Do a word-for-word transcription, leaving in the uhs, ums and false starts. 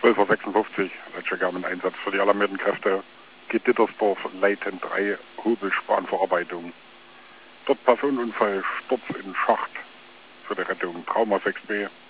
zwölf Uhr sechsundfünfzig, Leitstärke Einsatz für die alarmierten Kräfte. Geht Dittersdorf, Leiten drei, Hobelspanverarbeitung. Dort Personenunfall, Sturz in Schacht für die Rettung, Trauma sechs B.